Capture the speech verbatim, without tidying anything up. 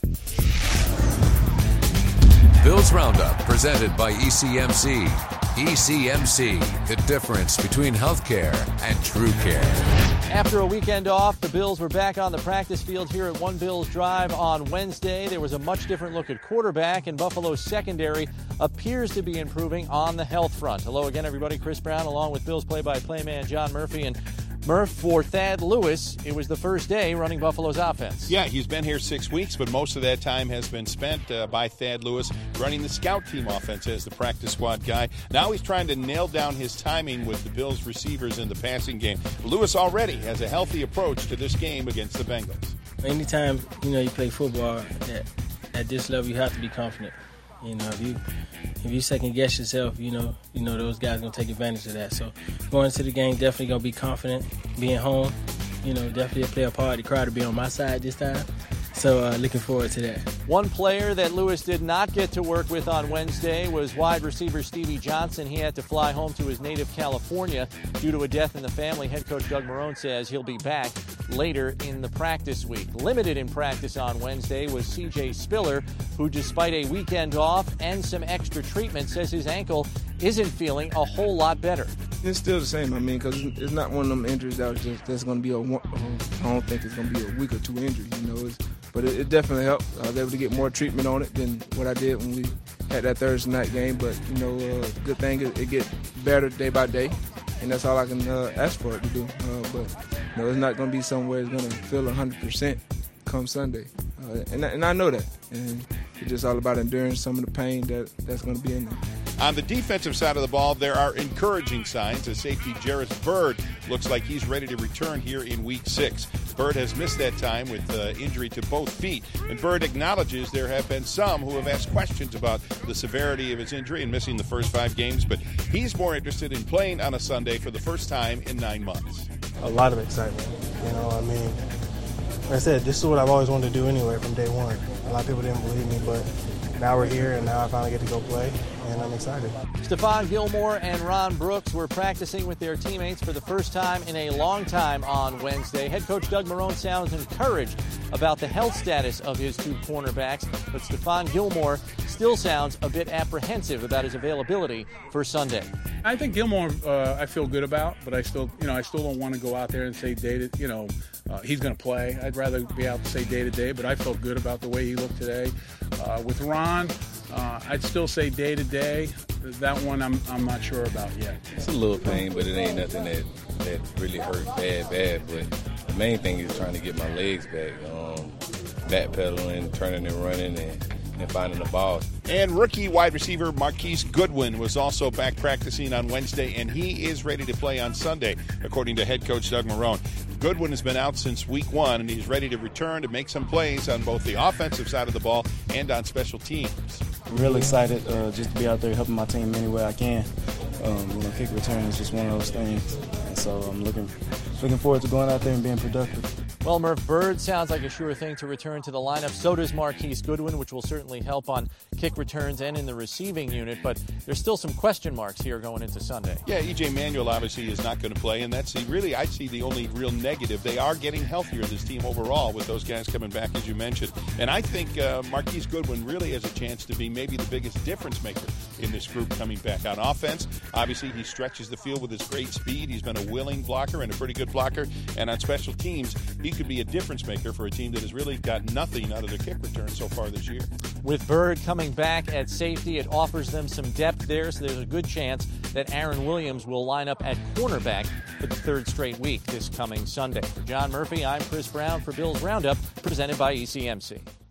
Bills Roundup, presented by E C M C. E C M C, the difference between healthcare and true care. After a weekend off, the Bills were back on the practice field here at One Bills Drive on Wednesday. There was a much different look at quarterback, and Buffalo's secondary appears to be improving on the health front. Hello again, everybody. Chris Brown, along with Bills play-by-play man John Murphy. And Murph, for Thad Lewis, it was the first day running Buffalo's offense. Yeah, he's been here six weeks, but most of that time has been spent uh, by Thad Lewis running the scout team offense as the practice squad guy. Now he's trying to nail down his timing with the Bills receivers in the passing game. Lewis already has a healthy approach to this game against the Bengals. Anytime, you know, you play football at, at this level, you have to be confident. You know, if you if you second guess yourself, you know, you know those guys gonna take advantage of that. So going into the game, definitely gonna be confident. Being home, you know, definitely play a part. The crowd to be on my side this time. So uh, looking forward to that. One player that Lewis did not get to work with on Wednesday was wide receiver Stevie Johnson. He had to fly home to his native California due to a death in the family. Head coach Doug Marrone says he'll be back later in the practice week. Limited in practice on Wednesday was C J Spiller, who despite a weekend off and some extra treatment says his ankle isn't feeling a whole lot better. It's still the same, I mean, because it's not one of them injuries that was just, that's going to be a one, I don't think it's going to be a week or two injury, you know. It's, but it, it definitely helped. I was able to get more treatment on it than what I did when we had that Thursday night game. But, you know, uh, good thing it, it gets better day by day, and that's all I can uh, ask for it to do. Uh, but, you know, it's not going to be somewhere it's going to feel one hundred percent come Sunday. Uh, and, and I know that. And it's just all about enduring some of the pain that, that's going to be in there. On the defensive side of the ball, there are encouraging signs as safety Jairus Byrd looks like he's ready to return here in week six. Byrd has missed that time with uh, injury to both feet, and Byrd acknowledges there have been some who have asked questions about the severity of his injury and missing the first five games, but he's more interested in playing on a Sunday for the first time in nine months. A lot of excitement. You know, I mean, like I said, this is what I've always wanted to do anyway from day one. A lot of people didn't believe me, but now we're here, and now I finally get to go play, and I'm excited. Stephon Gilmore and Ron Brooks were practicing with their teammates for the first time in a long time on Wednesday. Head coach Doug Marrone sounds encouraged about the health status of his two cornerbacks, but Stephon Gilmore still sounds a bit apprehensive about his availability for Sunday. I think Gilmore, uh, I feel good about, but I still, you know, I still don't want to go out there and say day to, you know, uh, he's going to play. I'd rather be out to say day to day, but I felt good about the way he looked today. Uh, with Ron, uh, I'd still say day to day. That one I'm I'm not sure about yet. It's a little pain, but it ain't nothing that, that really hurt bad, bad. But the main thing is trying to get my legs back, um, backpedaling, turning and running, and, and finding the ball. And rookie wide receiver Marquise Goodwin was also back practicing on Wednesday, and he is ready to play on Sunday, according to head coach Doug Marrone. Goodwin has been out since week one, and he's ready to return to make some plays on both the offensive side of the ball and on special teams. I'm real excited uh, just to be out there helping my team any way I can. Um, you know, kick return is just one of those things, and so I'm looking looking forward to going out there and being productive. Well, Murph, Byrd sounds like a sure thing to return to the lineup. So does Marquise Goodwin, which will certainly help on kick returns and in the receiving unit. But there's still some question marks here going into Sunday. Yeah, E J Manuel obviously is not going to play, and that's the, really, I see the only real negative. They are getting healthier, this team overall, with those guys coming back, as you mentioned. And I think uh, Marquise Goodwin really has a chance to be maybe the biggest difference maker in this group coming back. On offense, obviously he stretches the field with his great speed. He's been a willing blocker and a pretty good blocker. And on special teams, he could be a difference maker for a team that has really got nothing out of their kick return so far this year. With Byrd coming back at safety, it offers them some depth there, so there's a good chance that Aaron Williams will line up at cornerback for the third straight week this coming Sunday. For John Murphy, I'm Chris Brown for Bills Roundup, presented by E C M C.